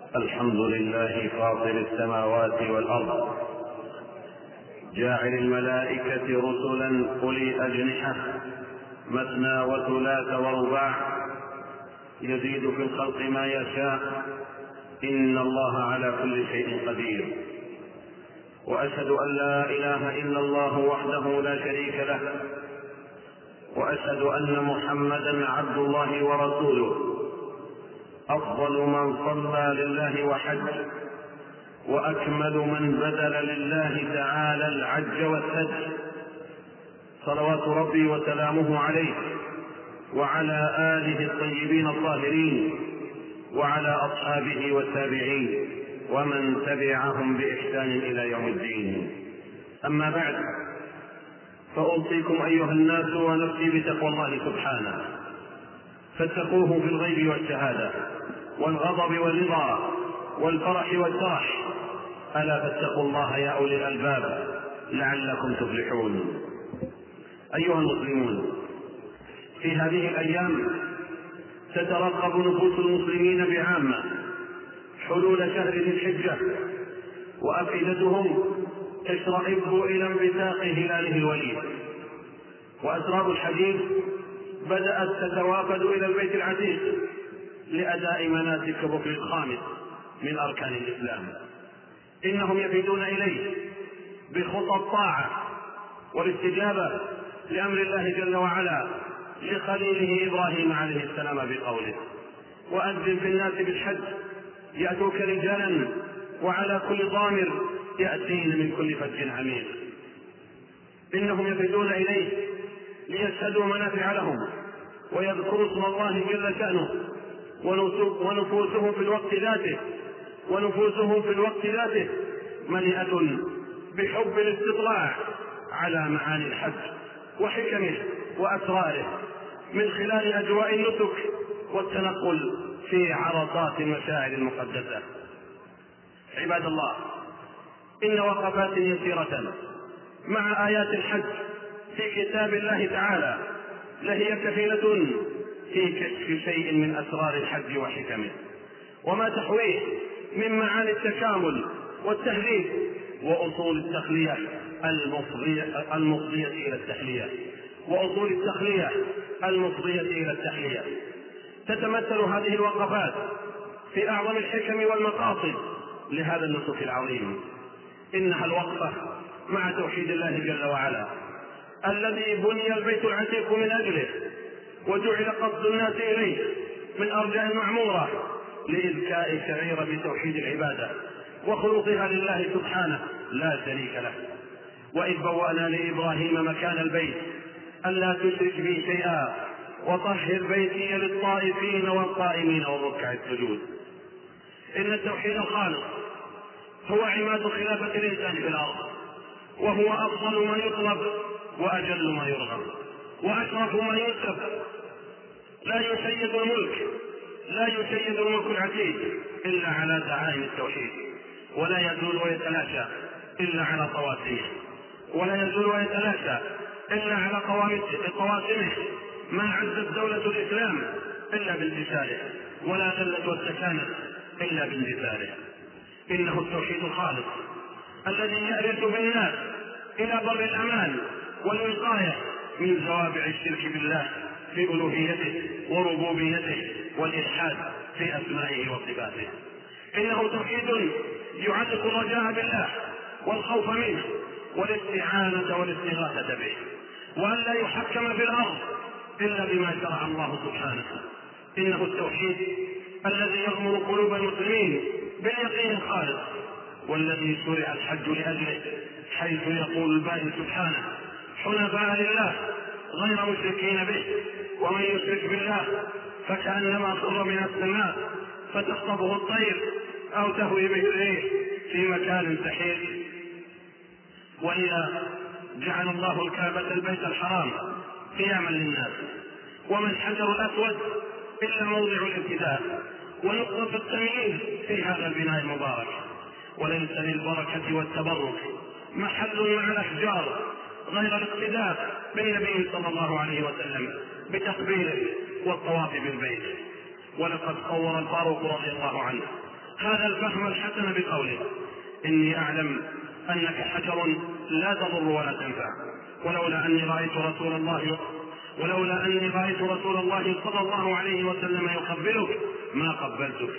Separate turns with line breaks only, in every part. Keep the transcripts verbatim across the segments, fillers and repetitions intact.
الحمد لله فاطر السماوات والأرض، جاعل الملائكة رسلا أولي أجنحة مثنى وثلاث ورباع، يزيد في الخلق ما يشاء، إن الله على كل شيء قدير. وأشهد أن لا إله إلا الله وحده لا شريك له، وأشهد أن محمدا عبد الله ورسوله، أفضل من صلى لله وحج، وأكمل من بذل لله تعالى العج والسج، صلوات ربي وسلامه عليه وعلى آله الطيبين الطاهرين وعلى أصحابه والتابعين ومن تبعهم بإحسان إلى يوم الدين. أما بعد، فأوصيكم أيها الناس ونفسي بتقوى الله سبحانه، فاتقوه في الغيب والشهادة والغضب والرضا والفرح والترح، ألا فاتقوا الله يا أولي الألباب لعلكم تفلحون. أيها المسلمون، في هذه الأيام تترقب نفوس المسلمين بعامة حلول شهر ذي الحجة، وأفئدتهم تشرئب إلى انبثاق هلاله الوليد، وأسرار الحديث بدأت تتوافد إلى البيت العتيق لأداء مناسك الركن الخامس من أركان الإسلام. إنهم يفيدون إليه بخطى الطاعة والاستجابة لأمر الله جل وعلا لخليله إبراهيم عليه السلام بقوله: وأذن في الناس بالحج يأتوك رجالا وعلى كل ضامر يأتين من كل فج عميق. إنهم يفيدون إليه ليشهدوا منافع لهم ويذكروا اسم الله جل شأنه، ونفوسهم في الوقت ذاته ونفوسهم في الوقت ذاته مليئة بحب الاستطلاع على معاني الحج وحكمه وأسراره من خلال أجواء النسك والتنقل في عرصات المشاعر المقدسة. عباد الله، إن وقفات يسيرة مع آيات الحج في كتاب الله تعالى لهي كفيلة في كشف شيء من أسرار الحج وحكمه وما تحويه من معاني التكامل والتهذيب وأصول التخلية المفضية إلى التحلية وأصول التخلية المفضية إلى التحلية. تتمثل هذه الوقفات في أعظم الحكم والمقاصد لهذا النسك العظيم. إنها الوقفة مع توحيد الله جل وعلا الذي بني البيت العتيق من أجله، وجعل قصد الناس إليه من أرجاء المعمورة لإذكاء شعيرة بتوحيد العبادة وخلقها لله سبحانه لا شريك له. وإذ بوأنا لإبراهيم مكان البيت ألا تشرك بي شيئا وطهر بيتي للطائفين والقائمين والركع السجود. إن التوحيد الخالص هو عماد خلافة الإنسان في الأرض، وهو أفضل ما يطلب وأجل ما يرغب وأشرف ما ينسب. لا يشيد الملك لا يشيد الملك العتيق إلا على دعائم التوحيد، ولا يزول ويتلاشى إلا على طواسمه، ولا يزول ويتلاشى إلا على قواسمه. ما عزت دولة الإسلام إلا بانتصاره، ولا ذلت واستكانت إلا باندثاره. إنه التوحيد الخالص الذي يأرث بالناس إلى بر الأمان والوقاية من زوابع الشرك بالله في ألوهيته وربوبيته والإلحاد في أسمائه وصفاته. إنه توحيد يعلق الرجاء بالله والخوف منه والاستعانة والاستغاثة به، وأن لا يحكم في الأرض إلا بما شرع الله سبحانه. إنه التوحيد الذي يغمر قلوب المسلمين باليقين الخالص، والذي شرع الحج لأجله، حيث يقول الباري سبحانه: حنفاء لله غير مشركين به، ومن يشرك بالله فكأنما خر من السماء فتخطفه الطير أو تهوي به الريح في مكان سحيق. وإذا جعل الله الكعبة البيت الحرام قياما للناس، وما الحجر الأسود إلا موضع الابتداء ونقطة التمييز في هذا البناء المبارك، وليس للبركة والتبرك محل مع الأحجار غير الاقتداء بالنبي صلى الله عليه وسلم بتقبيله والطواف بالبيت. ولقد صور الفاروق رضي الله عنه هذا الفهم الحسن بقوله: إني أعلم أنك حجر لا تضر ولا تنفع، ولولا أني رأيت رسول الله ولولا أني رأيت رسول الله صلى الله عليه وسلم يقبلك ما قبلتك.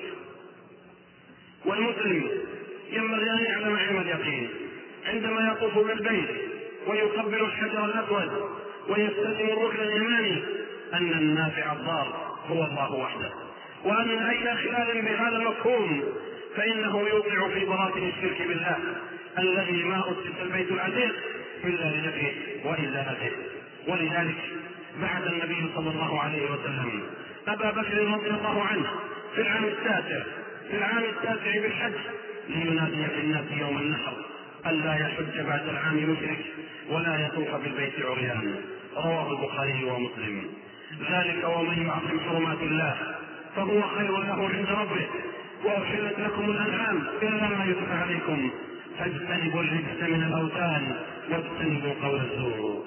والمسلم ينبغي أن يعلم علم اليقين عندما يطوف بالبيت ويقبل الحجر الأسود ويستلم الركن اليماني أن النافع الضار هو الله وحده، وأن أي خلال بهذا المفهوم فإنه يوقع في براثن الشرك بالله الذي ما أسس البيت العتيق إلا لنفيه وإزالته. ولذلك بعث النبي صلى الله عليه وسلم أبا بكر رضي الله عنه في العام التاسع في العام التاسع بالحج لينادي في الناس يوم النحر ألا يحج بعد العام مشرك ولا يطوف بالبيت عريان. رواه البخاري ومسلم. ذلك ومن يعظم حرمات الله فهو خير له عند ربه، وأحلت لكم الأنعام إلا ما يتلى عليكم فاجتنبوا الرجس من الأوثان واجتنبوا قول الزور.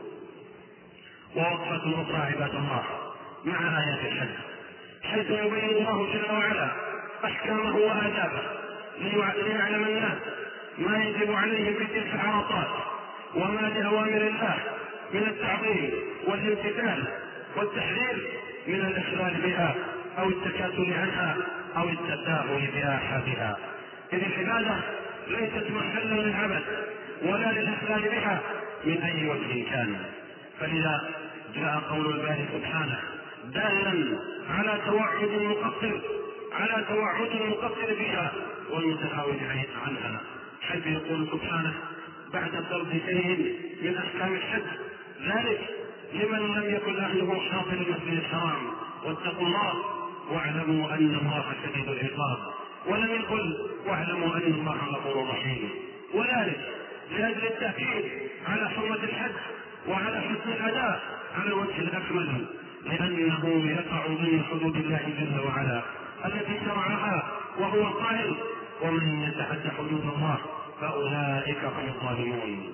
ووقفة أخرى عباد الله مع آيات الحج، حيث يبين الله جل وعلا أحكامه وآدابه ليعلم الناس ما يجب عليهم في تلك العرصات وما لأوامر الله من التعظيم والامتثال والتحذير من الإخلال بها أو التكاسل عنها أو التساهل بآحادها، إذ العبادة ليست محلا للعبث ولا للإخلال بها من أي وجه كان. فلذا جاء قول الباري سبحانه دالا على توعد المقصر على توعد المقصر بها والمتهاون عنها، حيث يقول سبحانه بعد ضرب شيء من أحكام الحج: ذلك لمن لم يكن أهله حاضر المسجد الحرام واتقوا الله واعلموا أن الله شديد العقاب، ولم يقل واعلموا أن الله غفور رحيم. وذلك لأجل التأكيد على حرمة الحج وعلى حسن الأداء على الوجه الأكمل، لأنه يقع ضمن حدود الله جل وعلا التي شرعها وهو قائل: ومن يتعد حدود الله فأولئك هم الظالمون.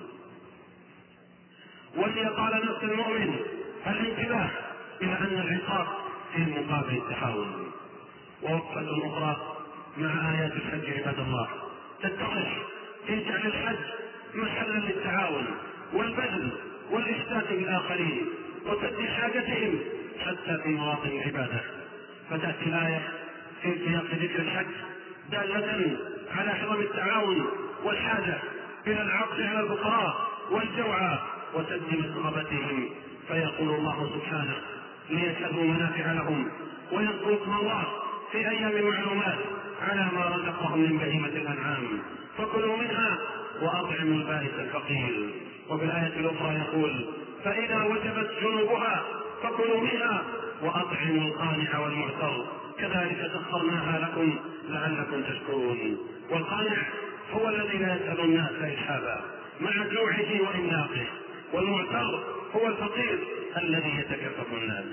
ولي قال نفس المؤمن الانتباه إلى أن العقاب في مقابل التحاول. ووقفة أخرى مع آيات الحج عباد الله تتضح في جعل الحج محلا للتعاون والبذل والإحسان بالآخرين وسد حاجتهم حتى في مواطن العبادة. فتأتي الآية في سياق ذكر الحج دالة على حرم التعاون والحاجة إلى العطف على الفقراء والجوعى وسد مسغبتهم، فيقول الله سبحانه: ليشهدوا منافع لهم ويذكروا اسم الله في أيام معلومات على ما رزقهم من بهيمة الأنعام فكلوا منها وأطعموا البائس الفقير. وفي الآية الأخرى يقول: فإذا وجبت جنوبها فكلوا منها وأطعموا القانع والمعتر كذلك سخرناها لكم لعلكم تشكرون. والقانع هو الذي لا يسأل الناس إلحافا مع جوعه وإملاقه، والمعتر هو الفقير الذي يتكفف الناس.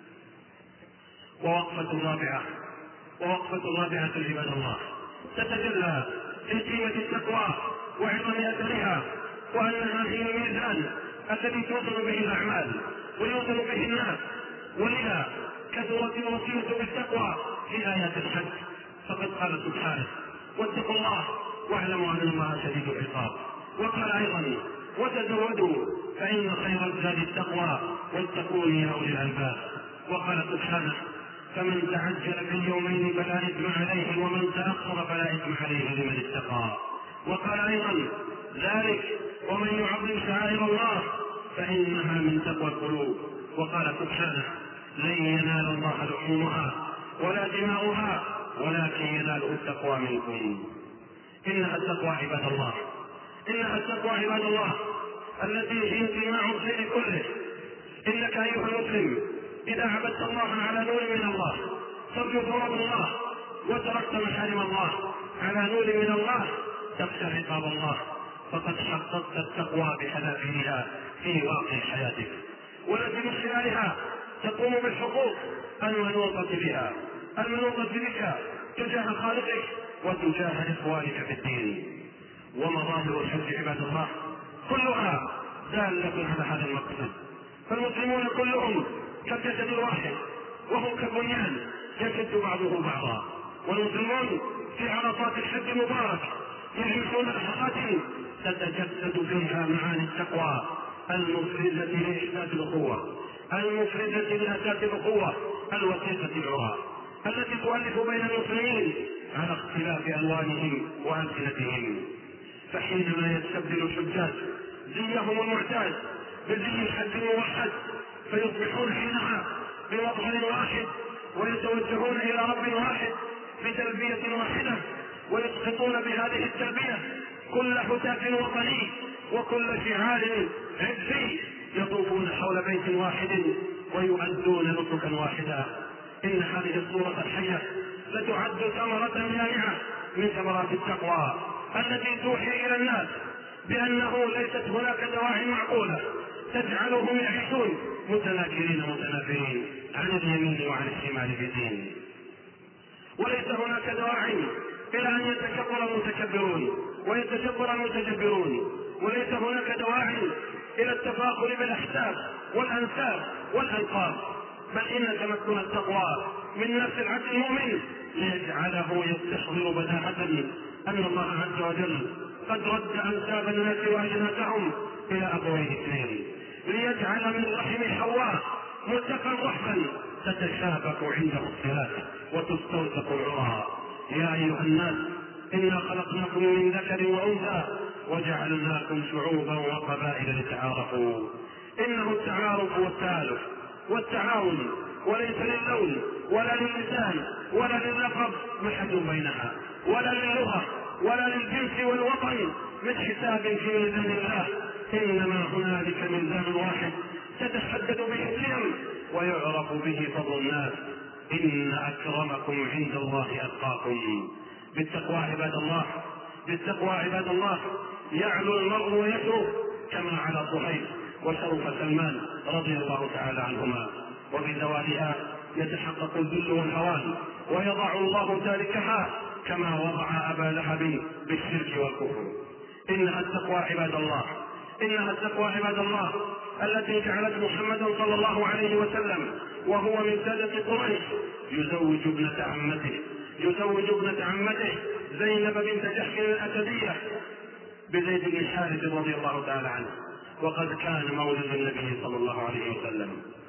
ووقفة رابعة ووقفة رابعة عباد الله تتجلى في قيمة التقوى وعظم أثرها، وأنها هي الميزان الذي توزن به الأعمال ويوزن به الناس. ولذا كثرت الوصية بالتقوى في آيات الحج، فقد قال سبحانه: واتقوا الله واعلموا أن الله شديد العقاب. وقال أيضا: وتزودوا فإن خير الزاد التقوى واتقون يا أولي الألباب. وقال سبحانه: فمن تعجل في اليومين فلا إثم عليه ومن تأخر فلا إثم عليه لمن اتقى. وقال أيضا: ذلك ومن يعظم شعائر الله فإنها من تقوى القلوب. وقال سبحانه: لن ينال الله لحومها ولا دماؤها ولكن يناله التقوى منكم. إنها التقوى عباد الله إنها التقوى عباد الله التي هي جماع الخير كله. إنك أيها المسلم إذا عبدت الله على نور من الله ترجو ثواب الله وتركت محارم الله على نور من الله تخشى عقاب الله، فقد حققت التقوى بحذافيرها في واقع حياتك، والتي من خلالها تقوم بالحقوق المنوطة بها المنوطة بك تجاه خالقك وتجاه إخوانك في الدين. ومظاهر الحج عباد الله كلها دالة على هذا المقصد، فالمسلمون كلهم كالجسد الواحد وهم كالبنيان يشد بعضه بعضا، والمسلمون في عرفات الحج المبارك يعيشون لحظات تتجسد فيها معاني التقوى المفرزة لإحساس الأخوة، المفرزة لأساس الأخوة الوثيقة العراء التي تؤلف بين المسلمين على اختلاف ألوانهم وألسنتهم. فحينما يستبدل الحجاج زيهم المعتاد بزي الحج الموحد فيصبحون حينها بمظهر واحد ويتوجهون إلى رب واحد بتلبية واحدة، ويسقطون بهذه التلبية كل هتاف وطني وكل شعار عزي، يطوفون حول بيت واحد ويؤدون نسكا واحدا. إن هذه الصورة الحية لتعد ثمرة جامعة من ثمرات التقوى التي توحي إلى الناس بأنه ليست هناك دواعي معقولة تجعلهم يعيشون متناكرين متنافرين عن اليمين وعن الشمال في الدين، وليس هناك دواعي إلى أن يتكبر المتكبرون ويتجبر المتجبرون، وليس هناك دواعي إلى التفاخر بالأحساب والأنساب والألقاب، بل إن تمكن التقوى من نفس العبد المؤمن ليجعله يستحضر بداهة أن الله عز وجل قد رد أنساب الناس وأجناسهم إلى أبويه اثنين، ليجعل من رحم حواء ملتقى رحما تتشابك عنده الصلات وتستوثق العرى. يا أيها الناس إنا خلقناكم من ذكر وأنثى وجعلناكم شعوبا وقبائل لتعارفوا. إنه التعارف والتآلف والتعاون، وليس للون ولا لللسان ولا لللقب محد بينها، ولا للغة ولا للجنس والوطن من حساب في ميزان الله، إنما هنالك ميزان واحد تتحدد به القيم ويعرف به فضل الناس. إن أكرمكم عند الله أتقاكم. بالتقوى عباد الله، بالتقوى عباد الله يعلو المرء ويشرف كما على صهيب وشرف سلمان رضي الله تعالى عنهما، وبزوالها يتحقق الذل والهوان ويضع الله تاركها كما وضع أبا لهب بالشرك والكفر. إنها التقوى عباد الله، إنها التقوى عباد الله التي جعلت محمدا صلى الله عليه وسلم وهو من سادة قريش يزوج ابنة عمته يزوج ابنة عمته زينب بنت جحش الأسدية بزيد بن حارث رضي الله تعالى عنه، وقد كان مولد النبي صلى الله عليه وسلم.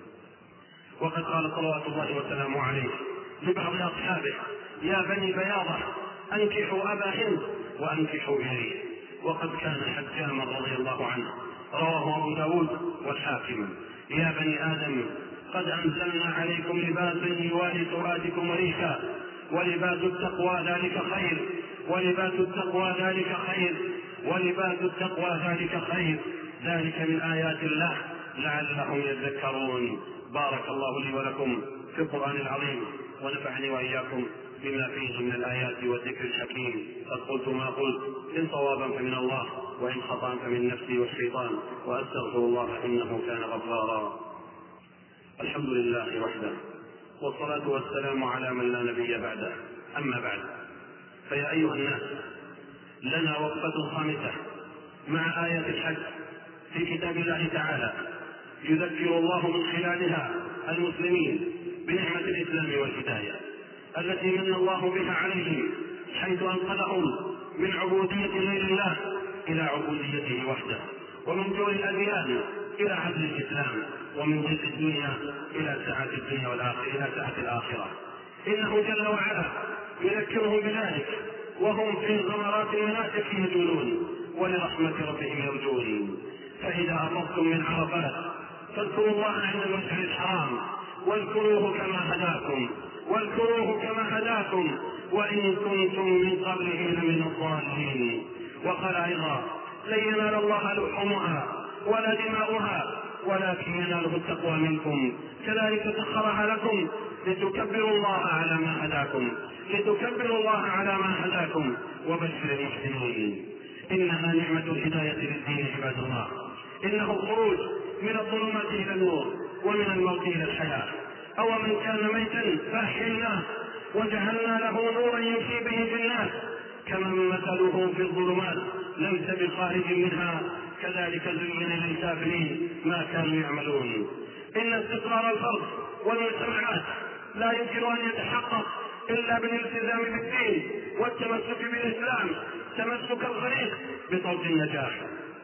وقد قال صلوات الله وسلامه عليه لبعض أصحابه: يا بني بياضة أنكحوا أبا هند وأنكحوا إليه. وقد كان حجاما رضي الله عنه رواه أبو داود والحاكم: يا بني آدم قد أنزلنا عليكم لباسا يواري سوآتكم ريشا ولباس التقوى ذلك خير ولباس التقوى ذلك خير ولباس التقوى ذلك خير ذلك من آيات الله لعلهم يذكرون. بارك الله لي ولكم في القرآن العظيم ونفعني وإياكم بما فيه من الآيات والذكر الحكيم. قد قلت ما قلت، إن صوابا فمن الله وإن خطأ فمن نفسي والشيطان، وأستغفر الله إنه كان غفارا. الحمد لله وحده، والصلاة والسلام على من لا نبي بعده. أما بعد، فيا أيها الناس، لنا وقفة خامسة مع آية الحج في كتاب الله تعالى يذكر الله من خلالها المسلمين بنعمة الإسلام والهداية التي من الله بها عليهم، حيث أنقذهم من عبودية غير الله إلى عبوديته وحده، ومن جور الأديان إلى عدل الإسلام، ومن ضيق الدنيا إلى سعة الدنيا والآخرة إلى سعة الآخرة. إنه جل وعلا يذكرهم بذلك وهم في غمرات المناسك يجولون ولرحمة ربهم يرجون. فإذا أفضتم من عرفات فاذكروا الله عند المشعر الحرام واذكروه كما هداكم واذكروه كما هداكم وإن كنتم من قبله لمن الضالين. وقال أيضا: لن ينال الله لحومها ولا دماؤها ولكن يناله التقوى منكم، كذلك سخرها لكم لتكبروا الله على ما هداكم لتكبروا الله على ما هداكم وبشر المحسنين. إنها نعمة الهداية للدين عباد الله، إنه الخروج من الظلمات إلى النور ومن الموت إلى الحياة. أو من كان ميتا فأحييناه وجعلنا له نورا يمشي به في الناس كمن مثله في الظلمات ليس بخارج منها كذلك زين للكافرين ما كانوا يعملون. إن استقرار الفرد والمجتمعات لا يمكن أن يتحقق إلا بالالتزام بالدين والتمسك بالإسلام تمسك الغريق بطوق النجاح.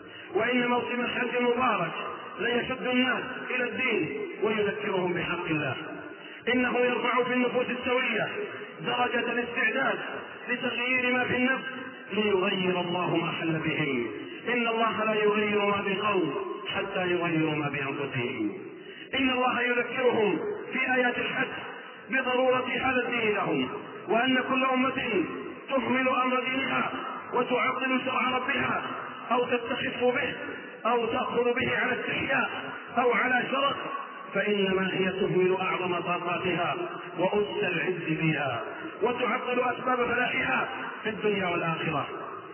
وإن موسم الحج المبارك ليشد الناس إلى الدين ويذكرهم بحق الله. إنه يرفع في النفوس السوية درجة الاستعداد لتغيير ما في النفس ليغير الله ما حل بهم. إن الله لا يغير ما بقوم حتى يغيروا ما بأنفسهم. إن الله يذكرهم في آيات الحج بضرورة هذا الدين لهم، وأن كل أمة تهمل أمر دينها وتعطل شرع ربها أو تستخف به أو تأخذ به على استحياء أو على شرف، فإنما هي تهمل أعظم طاقاتها وأس العز فيها وتعطل أسباب فلاحها في الدنيا والآخرة.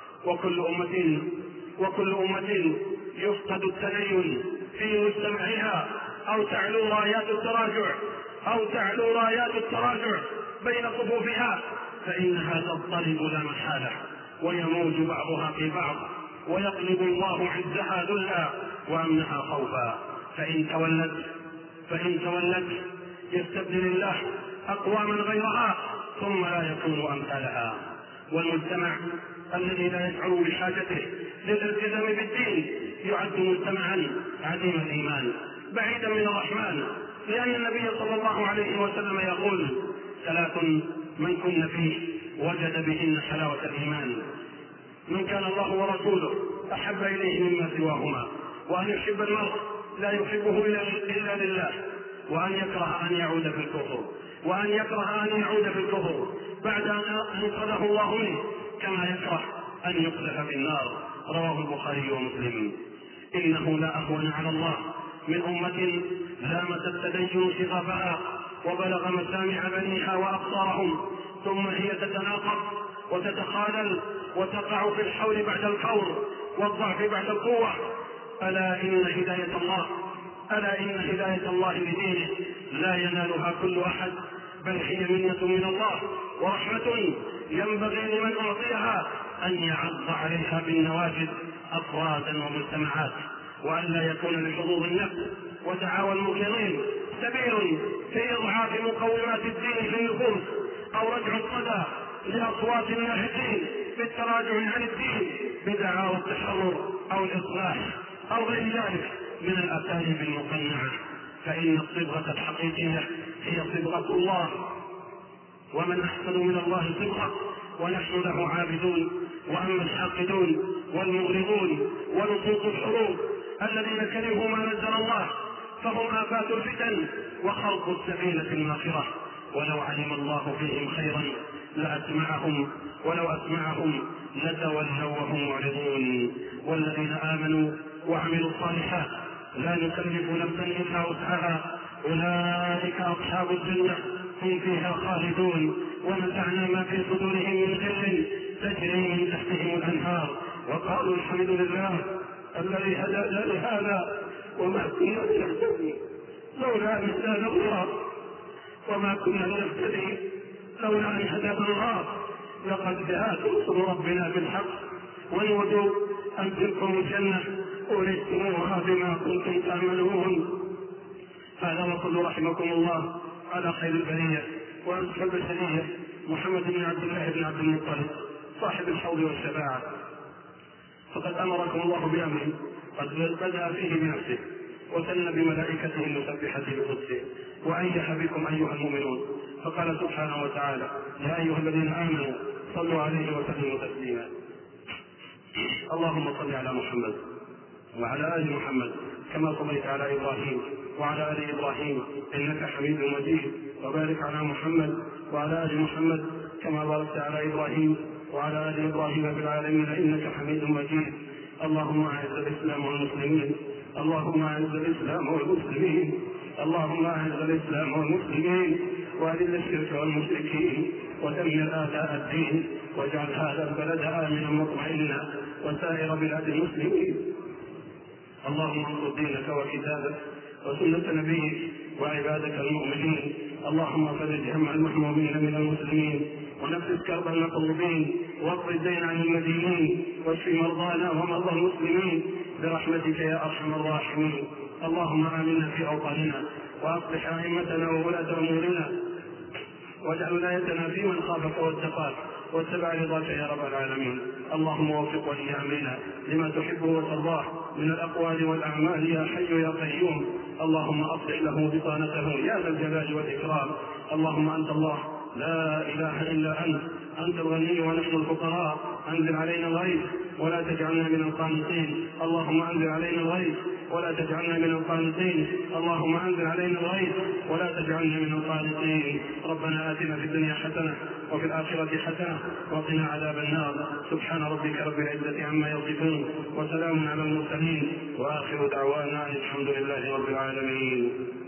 وكل أمة وكل أمة يفقد التدين في مجتمعها أو تعلو رايات التراجع أو تعلو رايات التراجع بين صفوفها، فإنها تضطرب لا محالة ويموج بعضها في بعض، ويقلب الله عزها ذلا وأمنها خوفا. فإن تولت فإن تولت يستبدل الله أقواما غيرها ثم لا يكون أمثالها. والمجتمع الذي لا يشعر بحاجته للالتزام بالدين يعد مجتمعا عديم الإيمان بعيدا من الرحمن، لأن النبي صلى الله عليه وسلم يقول: ثلاث من كن فيه وجد بهن حلاوة الإيمان: من كان الله ورسوله أحب إليه مما سواهما، وأن يحب المرء لا يحبه إلا لله، وأن يكره أن يعود في الكفر وأن يكره أن يعود في الكفر بعد أن أنقذه الله منه، كما يكره أن يقذف في النار. رواه البخاري ومسلم. إنه لا أهون على الله من أمة لامت التدين شغفها وبلغ مسامع بنيها وأبصارهم، ثم هي تتناقض وتتخاذل وتقع في الحول بعد الفور والضعف بعد القوة. ألا إن هداية الله ألا إن هداية الله لدينه لا ينالها كل أحد، بل هي منة من الله ورحمة ينبغي لمن أعطيها أن يعض عليها بالنواجذ أفرادا ومجتمعات، وأن لا يكون لحظوظ النفس ودعاوى المغيرين سبيل في إضعاف مقومات الدين في النفوس، أو رجع الصدى لأصوات الناهضين بالتراجع عن الدين بدعاوى التحرر أو الإصلاح أو غير ذلك من الأساليب المقنعة. فإن الصبغة الحقيقية هي صبغة الله، ومن أحسن من الله صبغة، ونحن له عابدون. وأما الحاقدون والمغرضون ولصوص الحروب الذين كرهوا ما نزل الله فهم آفات الفتن وخرق السفينة الماخرة. ولو علم الله فيهم خيرا لأسمعهم ولو أسمعهم لتولوا وهم معرضون. والذين آمنوا وعملوا الصالحات لا نكلف نفسا إلا وسعها أولئك أصحاب الجنة هم فيها خالدون. ونزعنا ما في صدورهم من غل تجري من تحتهم الأنهار وقالوا الحمد لله الذي هدانا لهذا وما كنا لنهتدي لولا أن هدانا الله وما كنا لنهتدي لولا أن هدانا الله لقد جاءت رسل ربنا بالحق ونودوا أن تلكم الجنة أورثتموها بما كنتم تعملون. هذا وصلوا رحمكم الله على خير البرية وأنصح البشرية محمد بن عبد الله بن عبد المطلب صاحب الحوض والشفاعة، فقد أمركم الله بأمر قد بدأ فيه بنفسه وسن بملائكته المسبحة بقدسه وأيح بكم أيها المؤمنون، فقال سبحانه وتعالى: يا أيها الذين آمنوا صلوا عليه وسلموا تسليما. اللهم صل على محمد وعلى آل محمد كما صليت على إبراهيم وعلى آل إبراهيم إنك حميد مجيد، وبارك على محمد وعلى آل محمد كما باركت على إبراهيم وعلى آل إبراهيم في العالمين إنك حميد مجيد. اللهم أعز الإسلام والمسلمين اللهم أعز الإسلام والمسلمين اللهم أعز الإسلام والمسلمين وأذل الشرك والمشركين ودمر أعداء الدين، واجعل هذا البلد آمنا مطمئنا وسائر بلاد المسلمين. اللهم انصر دينك وكتابك وسنة نبيك وعبادك المؤمنين. اللهم فرج هم المحمومين من المسلمين ونفس كرب المكروبين واقض الدين عن المدينين واشف مرضانا ومرضى المسلمين برحمتك يا أرحم الراحمين. اللهم آمنا في أوطاننا وأصلح أئمتنا وولاة أمورنا واجعل ولايتنا في من خافك واتقاك واتبع رضاك يا رب العالمين. اللهم وفق ولي أمرنا لما تحبه وترضاه من الأقوال والأعمال يا حي يا قيوم. اللهم أصلح له بطانته يا ذا الجلال والإكرام. اللهم أنت الله لا إله إلا أنت، أنت الغني ونحن الفقراء. أنزل علينا الغيث ولا تجعلنا من القانطين. اللهم أنزل علينا الغيث ولا تجعلنا من القانطين. اللهم أنزل علينا الغيث ولا تجعلنا من القانطين. ربنا آتنا في الدنيا حسنة وفي الآخرة حسنة وقنا عذاب النار. سبحان ربك رب العزة عما يصفون وسلام على المرسلين وآخر دعوانا الحمد لله رب العالمين.